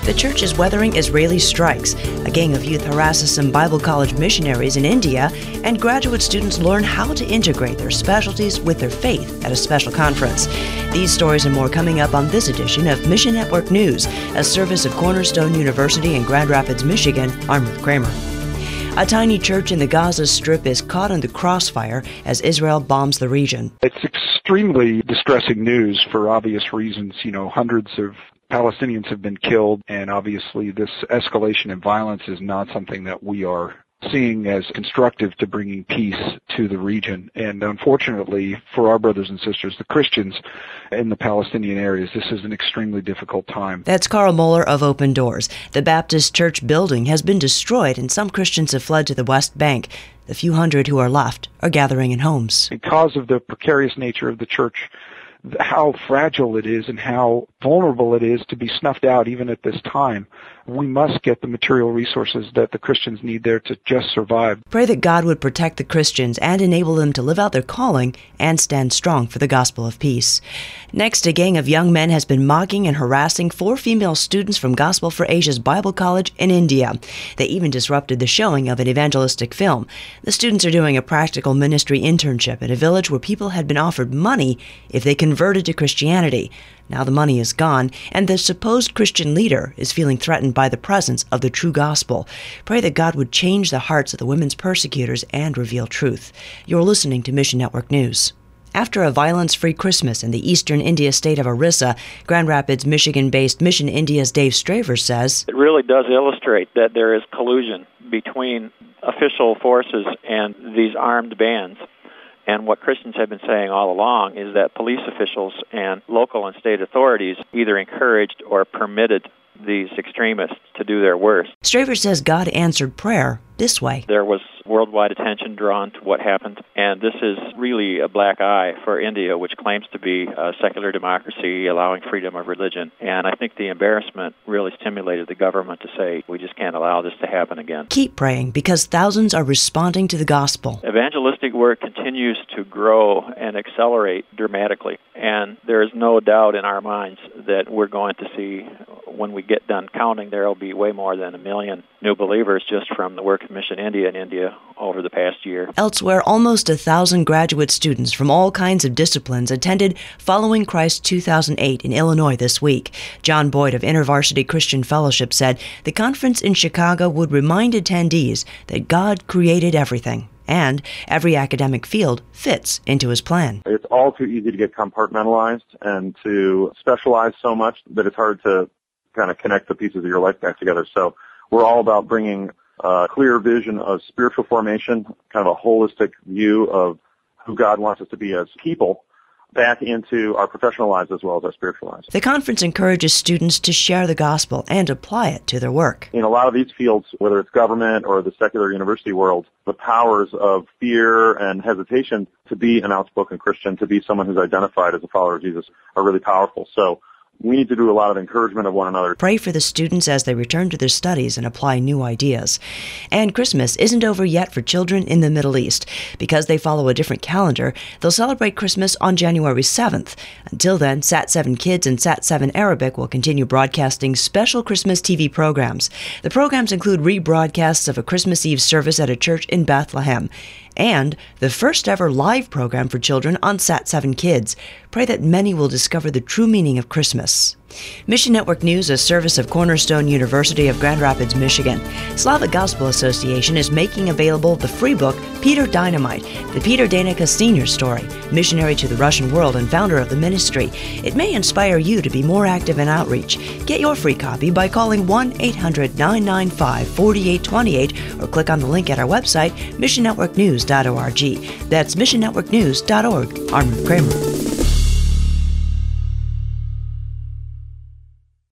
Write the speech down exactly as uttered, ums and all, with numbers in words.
The church is weathering Israeli strikes. A gang of youth harasses some Bible college missionaries in India, and graduate students learn how to integrate their specialties with their faith at a special conference. These stories and more coming up on this edition of Mission Network News, a service of Cornerstone University in Grand Rapids, Michigan. I'm Ruth Kramer. A tiny church in the Gaza Strip is caught in the crossfire as Israel bombs the region. It's extremely distressing news for obvious reasons. You know, hundreds of Palestinians have been killed, and obviously this escalation in violence is not something that we are seeing as constructive to bringing peace to the region. And unfortunately, for our brothers and sisters, the Christians in the Palestinian areas, this is an extremely difficult time. That's Carl Moeller of Open Doors. The Baptist church building has been destroyed, and some Christians have fled to the West Bank. The few hundred who are left are gathering in homes. Because of the precarious nature of the church, how fragile it is and how vulnerable it is to be snuffed out even at this time, we must get the material resources that the Christians need there to just survive. Pray that God would protect the Christians and enable them to live out their calling and stand strong for the gospel of peace. Next, a gang of young men has been mocking and harassing four female students from Gospel for Asia's Bible College in India. They even disrupted the showing of an evangelistic film. The students are doing a practical ministry internship at a village where people had been offered money if they converted to Christianity. Now the money is gone, and the supposed Christian leader is feeling threatened by the presence of the true gospel. Pray that God would change the hearts of the women's persecutors and reveal truth. You're listening to Mission Network News. After a violence-free Christmas in the eastern India state of Orissa, Grand Rapids, Michigan-based Mission India's Dave Straver says, it really does illustrate that there is collusion between official forces and these armed bands. And what Christians have been saying all along is that police officials and local and state authorities either encouraged or permitted these extremists to do their worst. Straver says God answered prayer this way. There was worldwide attention drawn to what happened, and this is really a black eye for India, which claims to be a secular democracy allowing freedom of religion. And I think the embarrassment really stimulated the government to say, we just can't allow this to happen again. Keep praying, because thousands are responding to the gospel. Evangelistic work continues to grow and accelerate dramatically, and there is no doubt in our minds that we're going to see, when we get done counting, there will be way more than a million new believers just from the work of Mission India in India over the past year. Elsewhere, almost a thousand graduate students from all kinds of disciplines attended Following Christ two thousand eight in Illinois this week. John Boyd of InterVarsity Christian Fellowship said the conference in Chicago would remind attendees that God created everything, and every academic field fits into his plan. It's all too easy to get compartmentalized and to specialize so much that it's hard to kind of connect the pieces of your life back together. So we're all about bringing a clear vision of spiritual formation, kind of a holistic view of who God wants us to be as people, back into our professional lives as well as our spiritual lives. The conference encourages students to share the gospel and apply it to their work. In a lot of these fields, whether it's government or the secular university world, the powers of fear and hesitation to be an outspoken Christian, to be someone who's identified as a follower of Jesus, are really powerful. So we need to do a lot of encouragement of one another. Pray for the students as they return to their studies and apply new ideas. And Christmas isn't over yet for children in the Middle East. Because they follow a different calendar, they'll celebrate Christmas on January seventh. Until then, Sat seven Kids and Sat seven Arabic will continue broadcasting special Christmas T V programs. The programs include rebroadcasts of a Christmas Eve service at a church in Bethlehem, and the first ever live program for children on Sat seven Kids. Pray that many will discover the true meaning of Christmas. Mission Network News, a service of Cornerstone University of Grand Rapids, Michigan. Slavic Gospel Association is making available the free book, Peter Dynamite, the Peter Danica Senior story, missionary to the Russian world and founder of the ministry. It may inspire you to be more active in outreach. Get your free copy by calling one eight hundred nine nine five four eight two eight or click on the link at our website, mission network news dot org. That's mission network news dot org. I'm Ruth Kramer.